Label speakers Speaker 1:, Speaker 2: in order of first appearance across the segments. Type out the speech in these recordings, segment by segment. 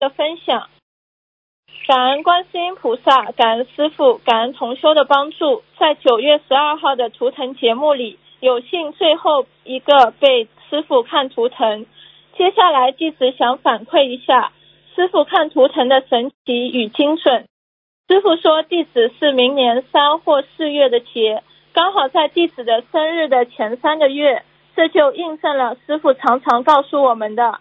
Speaker 1: 个分享。感恩观世音菩萨，感恩师父，感恩同修的帮助。在9月12号的图腾节目里，有幸最后一个被师父看图腾。接下来弟子想反馈一下师父看图腾的神奇与精准。师父说弟子是明年3或4月的劫，刚好在弟子的生日的前3个月，这就印证了师父常常告诉我们的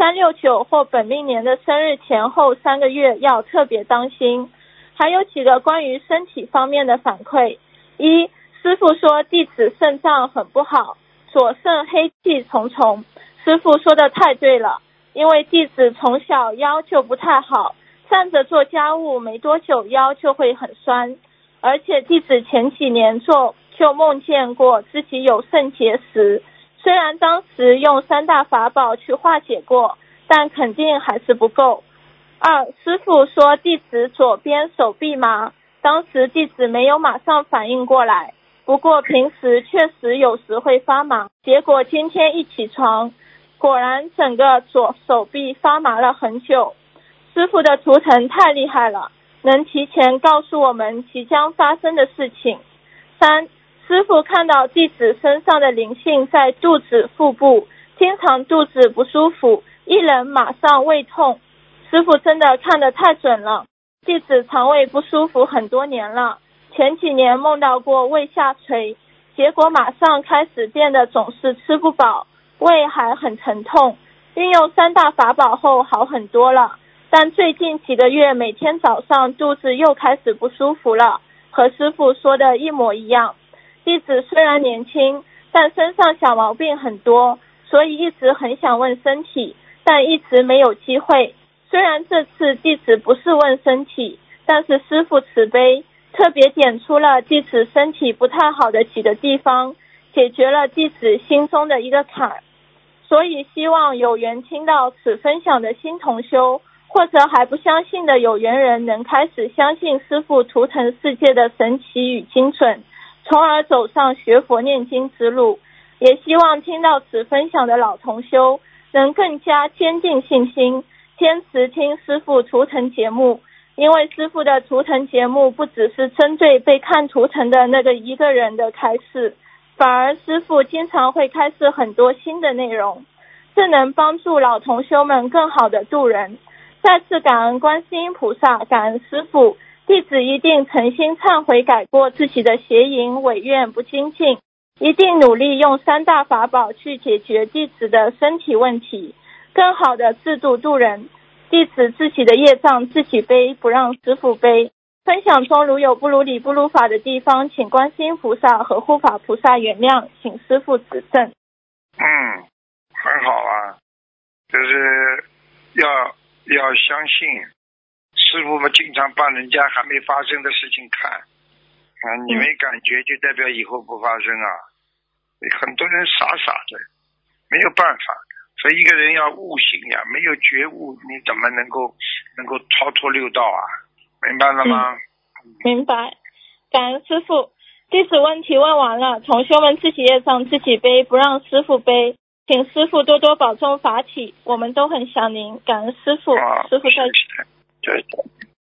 Speaker 1: 369或本命年的生日前后3个月要特别当心。还有几个关于身体方面的反馈。一，师父说弟子肾脏很不好，左肾黑气重重。师父说的太对了，因为弟子从小腰就不太好，站着做家务没多久腰就会很酸，而且弟子前几年就梦见过自己有肾结石，虽然当时用3大法宝去化解过，但肯定还是不够。二，师父说弟子左边手臂麻，当时弟子没有马上反应过来，不过平时确实有时会发麻，结果今天一起床，果然整个左手臂发麻了很久。师父的图腾太厉害了，能提前告诉我们即将发生的事情。三，师父看到弟子身上的灵性在肚子、腹部，经常肚子不舒服，一冷马上胃痛。师父真的看得太准了，弟子肠胃不舒服很多年了，前几年梦到过胃下垂，结果马上开始变得总是吃不饱，胃还很疼痛，运用3大法宝后好很多了，但最近几个月每天早上肚子又开始不舒服了，和师父说的一模一样。弟子虽然年轻，但身上小毛病很多，所以一直很想问身体，但一直没有机会。虽然这次弟子不是问身体，但是师父慈悲，特别点出了弟子身体不太好的几个地方，解决了弟子心中的一个坎。所以希望有缘听到此分享的新同修，或者还不相信的有缘人，能开始相信师父图腾世界的神奇与精准，从而走上学佛念经之路。也希望听到此分享的老同修能更加坚定信心，坚持听师父图腾节目，因为师父的图腾节目不只是针对被看图腾的那个一个人的开示，反而师父经常会开示很多新的内容，这能帮助老同修们更好的度人。再次感恩观世音菩萨，感恩师父，弟子一定诚心忏悔改过自己的邪淫违愿不精进，一定努力用3大法宝去解决弟子的身体问题，更好的自度度人。弟子自己的业障自己背，不让师父背。分享中如有不如理不如法的地方，请观世音菩萨和护法菩萨原谅，请师父指正。
Speaker 2: 很好啊，就是要相信师父们经常帮人家还没发生的事情看你没感觉就代表以后不发生啊。很多人傻傻的没有办法，所以一个人要悟性呀，没有觉悟你怎么能够超脱六道啊？明白了吗？
Speaker 1: 明白，感恩师父。弟子问题问完了，同修们自己业障自己背，不让师父背，请师父多多保重法体，我们都很想您，感恩师父。师父再见。